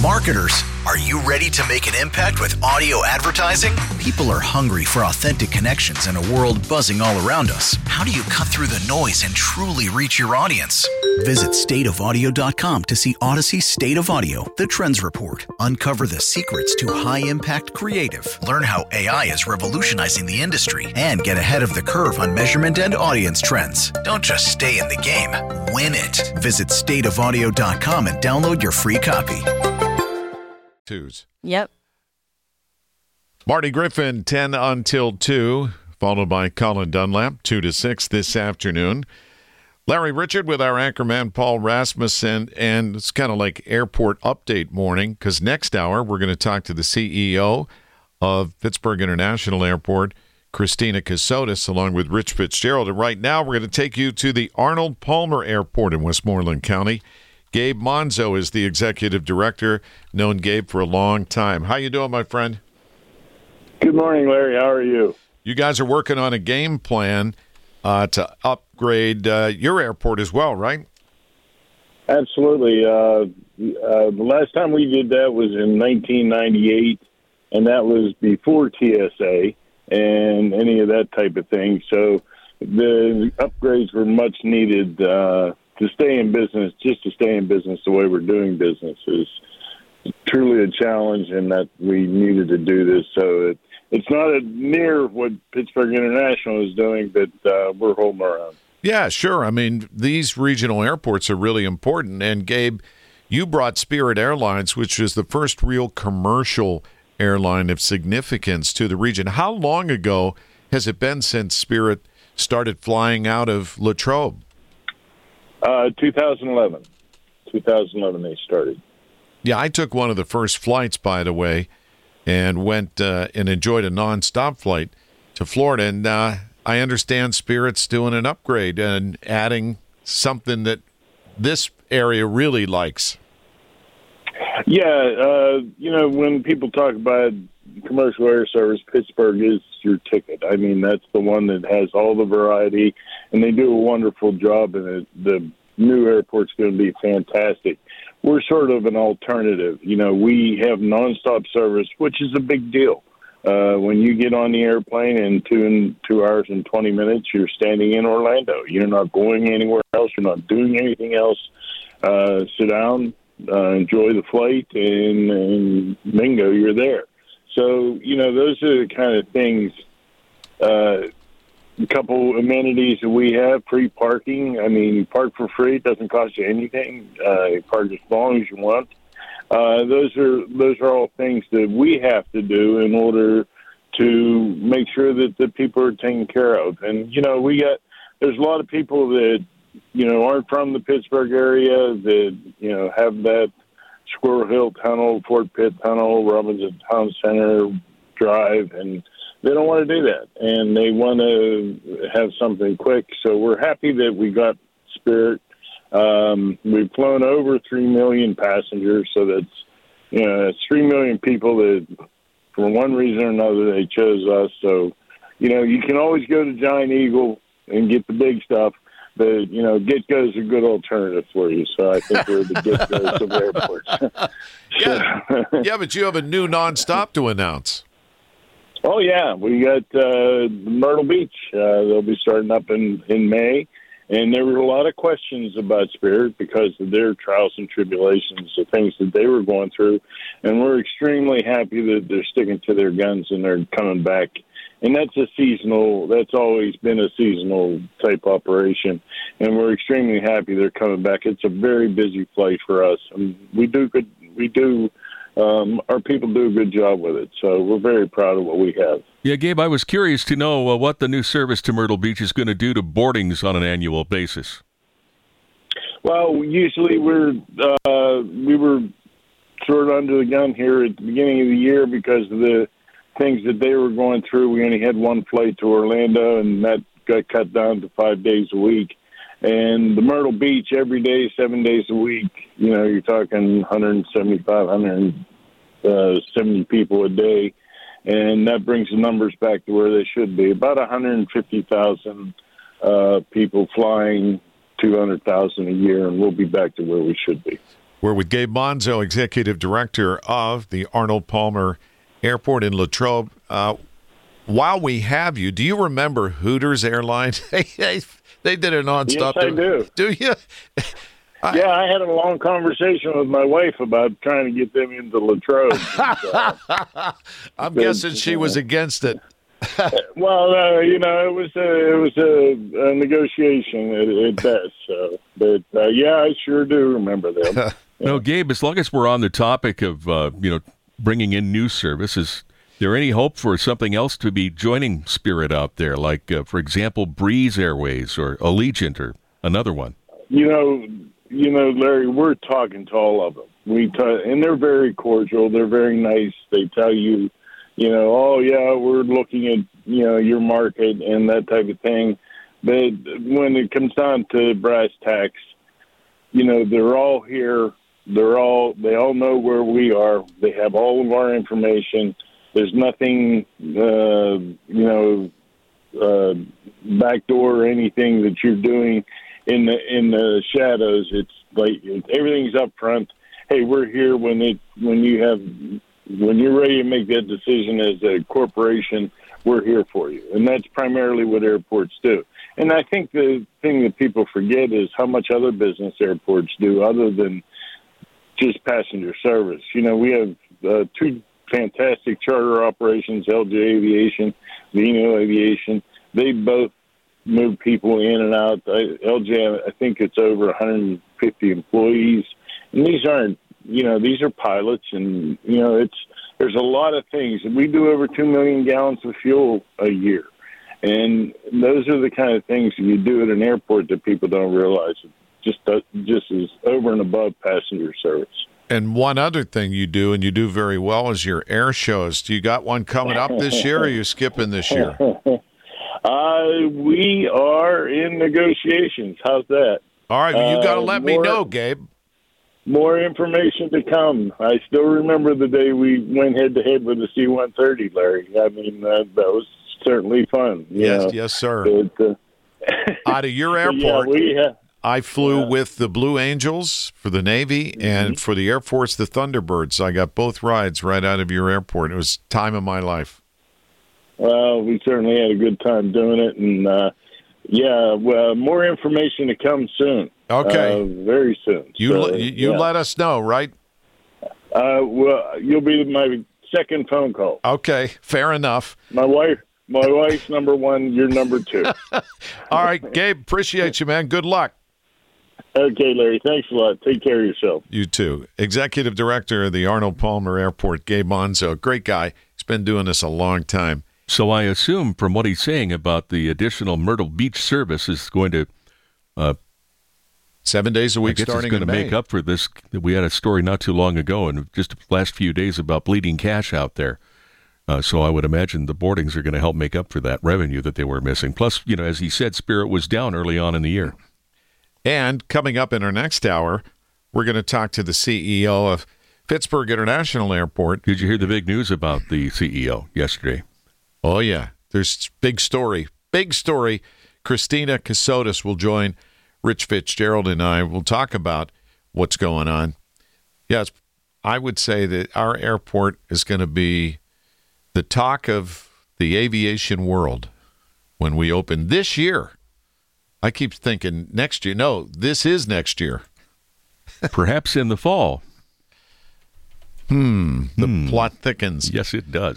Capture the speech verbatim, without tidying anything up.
Marketers, are you ready to make an impact with audio advertising? People are hungry for authentic connections in a world buzzing all around us. How do you cut through the noise and truly reach your audience? Visit state of audio dot com to see Odyssey State of Audio, the Trends Report. Uncover the secrets to high-impact creative. Learn how A I is revolutionizing the industry and get ahead of the curve on measurement and audience trends. Don't just stay in the game, win it. Visit state of audio dot com and download your free copy. Twos. Yep. Marty Griffin, ten until two, followed by Colin Dunlap, two to six this afternoon. Larry Richard with our anchorman, Paul Rasmussen, and it's kind of like airport update morning because next hour we're going to talk to the C E O of Pittsburgh International Airport, Christina Cassotis, along with Rich Fitzgerald. And right now we're going to take you to the Arnold Palmer Airport in Westmoreland County. Gabe Monzo is the executive director. Known Gabe for a long time. How you doing, my friend? Good morning, Larry. How are you? You guys are working on a game plan uh, to upgrade uh, your airport as well, right? Absolutely. Uh, uh, the last time we did that was in nineteen ninety-eight, and that was before T S A and any of that type of thing. So the upgrades were much needed uh, to stay in business, just to stay in business the way we're doing business is truly a challenge, and that we needed to do this. So it, it's not a, near what Pittsburgh International is doing, but uh, we're holding our own. Yeah, sure. I mean, these regional airports are really important. And, Gabe, you brought Spirit Airlines, which is the first real commercial airline of significance to the region. How long ago has it been since Spirit started flying out of Latrobe? Uh, two thousand eleven. two thousand eleven they started. Yeah, I took one of the first flights, by the way, and went uh, and enjoyed a nonstop flight to Florida. And uh, I understand Spirit's doing an upgrade and adding something that this area really likes. Yeah, uh, you know, when people talk about commercial air service, Pittsburgh is your ticket. I mean, that's the one that has all the variety, and they do a wonderful job, and it, the new airport's going to be fantastic. We're sort of an alternative. You know, we have nonstop service, which is a big deal. Uh, when you get on the airplane in two and two hours and twenty minutes, you're standing in Orlando. You're not going anywhere else. You're not doing anything else. Uh, sit down, uh, enjoy the flight, and, and bingo, you're there. So, you know, those are the kind of things, uh, a couple amenities that we have, free parking. I mean, you park for free. It doesn't cost you anything. Uh, you park as long as you want. Uh, those are those are all things that we have to do in order to make sure that the people are taken care of. And, you know, we got, there's a lot of people that, you know, aren't from the Pittsburgh area that, you know, have that Squirrel Hill Tunnel, Fort Pitt Tunnel, Robinson Town Center Drive, and they don't want to do that, and they want to have something quick. So we're happy that we got Spirit. Um, we've flown over three million passengers, so that's, you know, that's three million people that, for one reason or another, they chose us. So, you know, you can always go to Giant Eagle and get the big stuff, but, you know, Get-Go's a good alternative for you. So I think we're the Get-Go's of airports. yeah. yeah, but you have a new nonstop to announce. Oh, yeah. We got uh, Myrtle Beach. Uh, they'll be starting up in, in May. And there were a lot of questions about Spirit because of their trials and tribulations, the things that they were going through. And we're extremely happy that they're sticking to their guns and they're coming back. And that's a seasonal, that's always been a seasonal type operation. And we're extremely happy they're coming back. It's a very busy flight for us. And we do good, we do, um, our people do a good job with it. So we're very proud of what we have. Yeah, Gabe, I was curious to know uh, what the new service to Myrtle Beach is going to do to boardings on an annual basis. Well, usually we're, uh, we were sort of under the gun here at the beginning of the year because of the things that they were going through. We only had one flight to Orlando, and that got cut down to five days a week. And the Myrtle Beach, every day, seven days a week, you know, you're talking one hundred seventy-five, one hundred seventy people a day. And that brings the numbers back to where they should be. About one hundred fifty thousand uh, people flying, two hundred thousand a year, and we'll be back to where we should be. We're with Gabe Monzo, Executive Director of the Arnold Palmer Airport in Latrobe. Uh, while we have you, do you remember Hooters Airlines? they, they did it nonstop. Yes, I do. Do you? I, yeah, I had a long conversation with my wife about trying to get them into Latrobe. And, uh, I'm guessing she was against it. well, uh, you know, it was a, it was a, a negotiation at, at best. So, but uh, yeah, I sure do remember them. Yeah. No, Gabe. As long as we're on the topic of uh, you know bringing in new services, is there any hope for something else to be joining Spirit out there, like uh, for example, Breeze Airways or Allegiant or another one? You know, you know, Larry, we're talking to all of them. We t- and they're very cordial. They're very nice. They tell you. You know, oh, yeah, we're looking at, you know, your market and that type of thing. But when it comes down to brass tacks, you know, they're all here. They're all, they all know where we are. They have all of our information. There's nothing, uh, you know, uh, backdoor or anything that you're doing in the, in the shadows. It's like everything's up front. Hey, we're here when it, when you have, when you're ready to make that decision as a corporation, we're here for you. And that's primarily what airports do. And I think the thing that people forget is how much other business airports do other than just passenger service. You know, we have uh, two fantastic charter operations, L J Aviation, Vino Aviation. They both move people in and out. I, L J, I think it's over one hundred fifty employees. And these aren't, you know, these are pilots, and, you know, it's there's a lot of things. We do over two million gallons of fuel a year. And those are the kind of things that you do at an airport that people don't realize. It just, just is over and above passenger service. And one other thing you do, and you do very well, is your air shows. Do you got one coming up this year, or are you skipping this year? uh, we are in negotiations. How's that? All right, well, you got to uh, let more- me know, Gabe. More information to come. I still remember the day we went head-to-head with the C one thirty, Larry. I mean, uh, that was certainly fun. you Yes, know. yes, sir. But, uh, Out of your but airport, yeah, we ha- I flew yeah. with the Blue Angels for the Navy, Mm-hmm. and for the Air Force, the Thunderbirds. I got both rides right out of your airport. It was time of my life. Well, we certainly had a good time doing it, and uh, yeah, well, more information to come soon. Okay. uh, very soon. You So, le- you, you yeah. let us know, right? Uh, well, you'll be my second phone call. Okay, fair enough. My wife, my wife's number one. You're number two. All right, Gabe, appreciate you, man. Good luck. Okay, Larry. Thanks a lot. Take care of yourself. You too. Executive Director of the Arnold Palmer Airport, Gabe Monzo. Great guy. He's been doing this a long time. So I assume from what he's saying about the additional Myrtle Beach service is going to uh, Seven days a I week guess it's starting going in to May. make up for this. We had a story not too long ago, and just the last few days about bleeding cash out there. Uh, so I would imagine the boardings are going to help make up for that revenue that they were missing. Plus, you know, as he said, Spirit was down early on in the year. And coming up in our next hour, we're going to talk to the C E O of Pittsburgh International Airport. Did you hear the big news about the C E O yesterday? Oh, yeah. There's big story. Big story. Christina Casotis will join Rich Fitzgerald and I. Will talk about what's going on. Yes, I would say that our airport is going to be the talk of the aviation world when we open this year. I keep thinking next year. No, this is next year. Perhaps in the fall. Hmm. The plot thickens. Yes, it does.